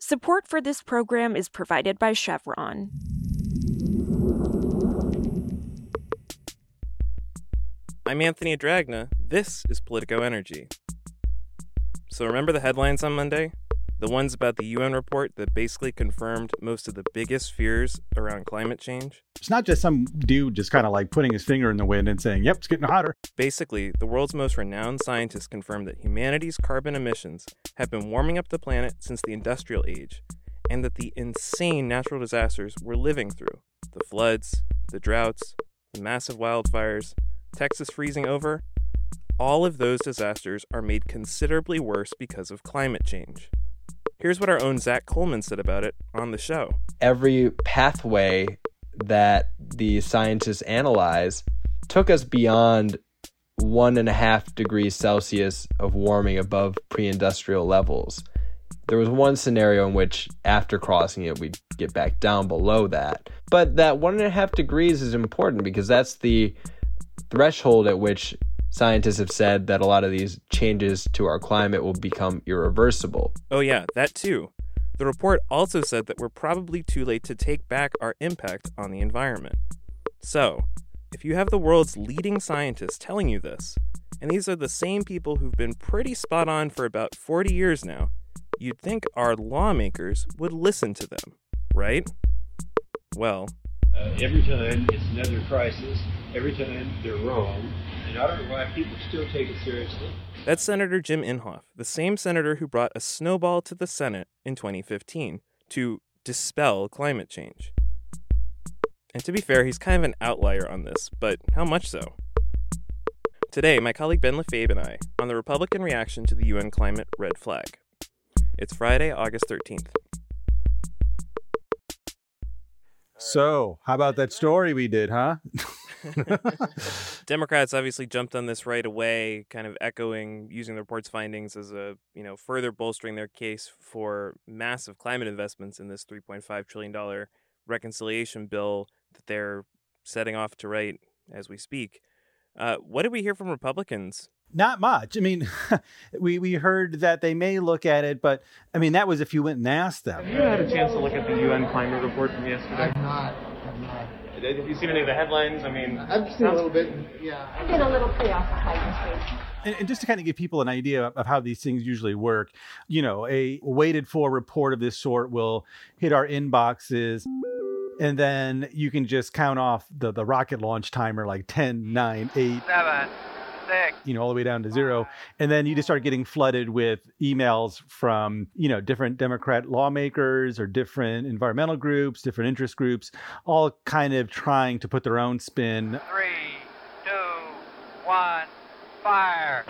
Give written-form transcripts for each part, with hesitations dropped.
Support for this program is provided by Chevron. I'm Anthony Adragna. This is Politico Energy. So remember the headlines on Monday? The ones about the UN report that basically confirmed most of the biggest fears around climate change? It's not just some dude just kind of like putting his finger in the wind and saying, yep, it's getting hotter. Basically, the world's most renowned scientists confirmed that humanity's carbon emissions have been warming up the planet since the industrial age, and that the insane natural disasters we're living through, the floods, the droughts, the massive wildfires, Texas freezing over, all of those disasters are made considerably worse because of climate change. Here's what our own Zach Coleman said about it on the show. Every pathway that the scientists analyze took us beyond 1.5 degrees Celsius of warming above pre-industrial levels. There was one scenario in which after crossing it, we'd get back down below that. But that 1.5 degrees is important because that's the threshold at which scientists have said that a lot of these changes to our climate will become irreversible. Oh yeah, that too. The report also said that we're probably too late to take back our impact on the environment. So, if you have the world's leading scientists telling you this, and these are the same people who've been pretty spot on for about 40 years now, you'd think our lawmakers would listen to them, right? Well, every time it's another crisis, every time they're wrong, and I don't know why people still take it seriously. That's Senator Jim Inhofe, the same senator who brought a snowball to the Senate in 2015 to dispel climate change. And to be fair, he's kind of an outlier on this, but how much so? Today, my colleague Ben Lefebvre and I on the Republican reaction to the UN climate red flag. It's Friday, August 13th. So, how about that story we did, huh? Democrats obviously jumped on this right away, kind of echoing, using the report's findings as further bolstering their case for massive climate investments in this $3.5 trillion reconciliation bill that they're setting off to write as we speak. What did we hear from Republicans? Not much. I mean, we heard that they may look at it, but I mean, that was if you went and asked them. Have you had a chance to look at the UN climate report from yesterday? I've not. Have you seen any of the headlines? I mean, I've seen a little bit, yeah. I've been a little preoccupied this week. And just to kind of give people an idea of how these things usually work, a waited for report of this sort will hit our inboxes. And then you can just count off the rocket launch timer like 10, 9, 8, 7, 6, all the way down to 0. And then you just start getting flooded with emails from, different Democrat lawmakers or different environmental groups, different interest groups, all kind of trying to put their own spin. 3, 2, 1, fire.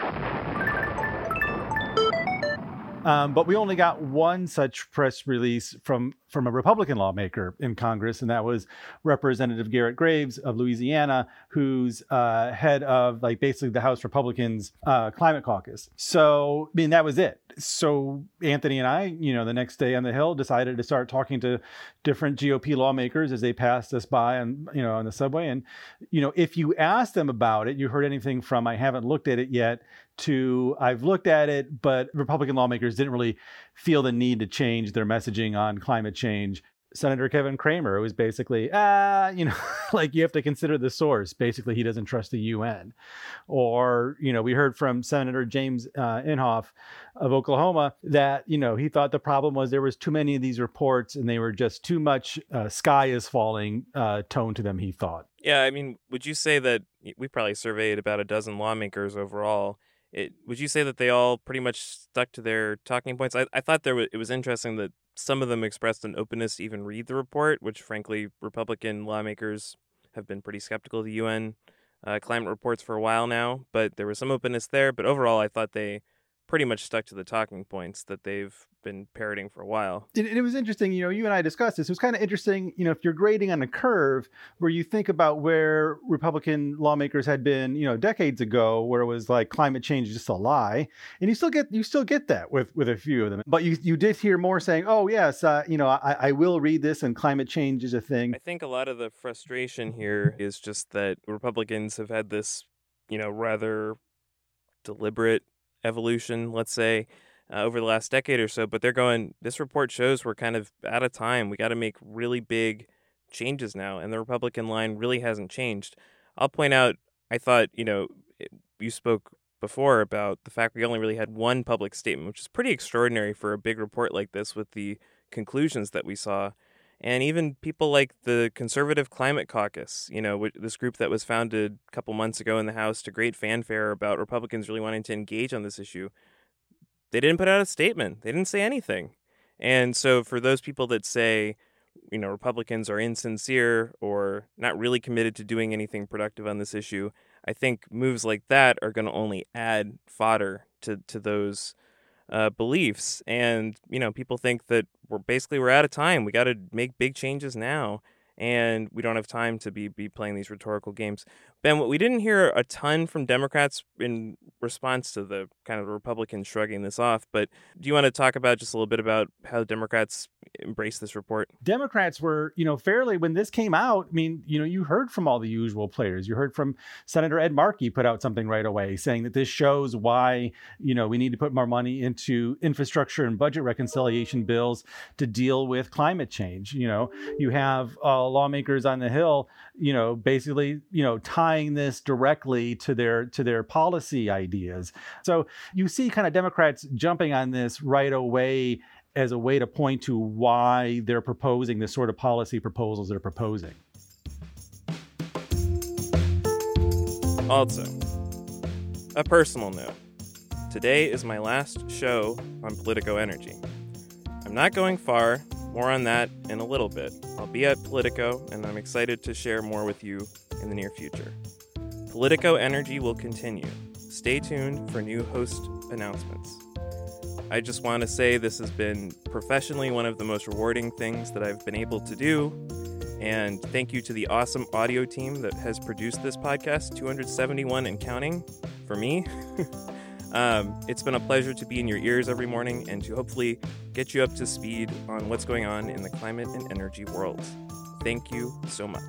But we only got one such press release from a Republican lawmaker in Congress, and that was Representative Garrett Graves of Louisiana, who's head of basically the House Republicans Climate Caucus. So, I mean, that was it. So Anthony and I, the next day on the Hill, decided to start talking to different GOP lawmakers as they passed us by on the subway. And, if you asked them about it, you heard anything from I haven't looked at it yet to I've looked at it, but Republican lawmakers didn't really feel the need to change their messaging on climate change. Senator Kevin Cramer was basically, you have to consider the source. Basically, he doesn't trust the UN. Or, we heard from Senator James Inhofe of Oklahoma that, he thought the problem was there was too many of these reports and they were just too much sky is falling tone to them, he thought. Yeah, I mean, would you say that we probably surveyed about a dozen lawmakers overall? Would you say that they all pretty much stuck to their talking points? I thought it was interesting that some of them expressed an openness to even read the report, which frankly, Republican lawmakers have been pretty skeptical of the UN climate reports for a while now, but there was some openness there. But overall, I thought they pretty much stuck to the talking points that they've been parroting for a while. And it was interesting, you and I discussed this. It was kind of interesting, if you're grading on a curve where you think about where Republican lawmakers had been, decades ago, where it was like climate change is just a lie. And you still get that with a few of them. But you did hear more saying, oh, yes, I will read this and climate change is a thing. I think a lot of the frustration here is just that Republicans have had this, rather deliberate evolution, let's say, over the last decade or so. But they're going, this report shows we're kind of out of time. We got to make really big changes now. And the Republican line really hasn't changed. I'll point out, I thought, you spoke before about the fact we only really had one public statement, which is pretty extraordinary for a big report like this with the conclusions that we saw. And even people like the Conservative Climate Caucus, this group that was founded a couple months ago in the House to great fanfare about Republicans really wanting to engage on this issue, they didn't put out a statement. They didn't say anything. And so for those people that say, Republicans are insincere or not really committed to doing anything productive on this issue, I think moves like that are going to only add fodder to those beliefs. And, people think that we're out of time. We got to make big changes now. And we don't have time to be playing these rhetorical games. Ben, we didn't hear a ton from Democrats in response to the kind of Republicans shrugging this off. But do you want to talk about just a little bit about how Democrats embrace this report? Democrats were, fairly, when this came out, you heard from all the usual players. You heard from Senator Ed Markey put out something right away saying that this shows why, we need to put more money into infrastructure and budget reconciliation bills to deal with climate change. You have lawmakers on the Hill, basically, tying this directly to their policy ideas. So you see kind of Democrats jumping on this right away as a way to point to why they're proposing this sort of policy proposals they're proposing. Also, a personal note. Today is my last show on Politico Energy. I'm not going far. More on that in a little bit. I'll be at Politico, and I'm excited to share more with you in the near future. Politico Energy will continue. Stay tuned for new host announcements. I just want to say this has been professionally one of the most rewarding things that I've been able to do. And thank you to the awesome audio team that has produced this podcast, 271 and counting, for me. It's been a pleasure to be in your ears every morning and to hopefully get you up to speed on what's going on in the climate and energy world. Thank you so much.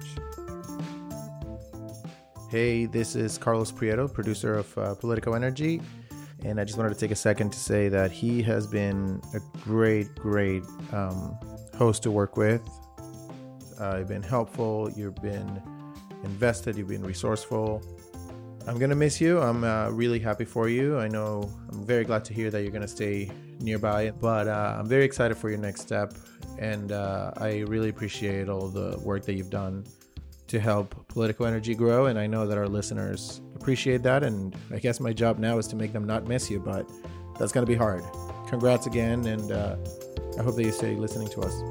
Hey, this is Carlos Prieto, producer of Politico Energy. And I just wanted to take a second to say that he has been a great host to work with. You've been helpful, you've been invested, you've been resourceful. I'm going to miss you. I'm really happy for you. I'm very glad to hear that you're going to stay nearby, but I'm very excited for your next step. And I really appreciate all the work that you've done to help Politico Energy grow. And I know that our listeners appreciate that. And I guess my job now is to make them not miss you, but that's going to be hard. Congrats again. And I hope that you stay listening to us.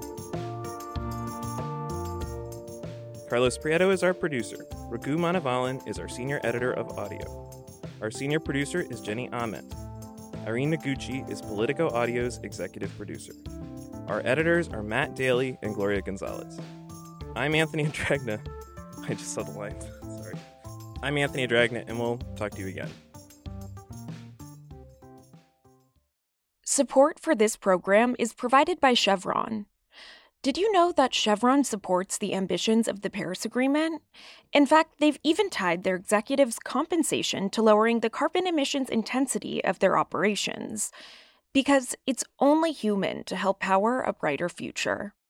Carlos Prieto is our producer. Raghu Manavalan is our senior editor of audio. Our senior producer is Jenny Ahmed. Irene Noguchi is Politico Audio's executive producer. Our editors are Matt Daly and Gloria Gonzalez. I'm Anthony Dragna. I just saw the line. Sorry. I'm Anthony Dragna, and we'll talk to you again. Support for this program is provided by Chevron. Did you know that Chevron supports the ambitions of the Paris Agreement? In fact, they've even tied their executives' compensation to lowering the carbon emissions intensity of their operations. Because it's only human to help power a brighter future.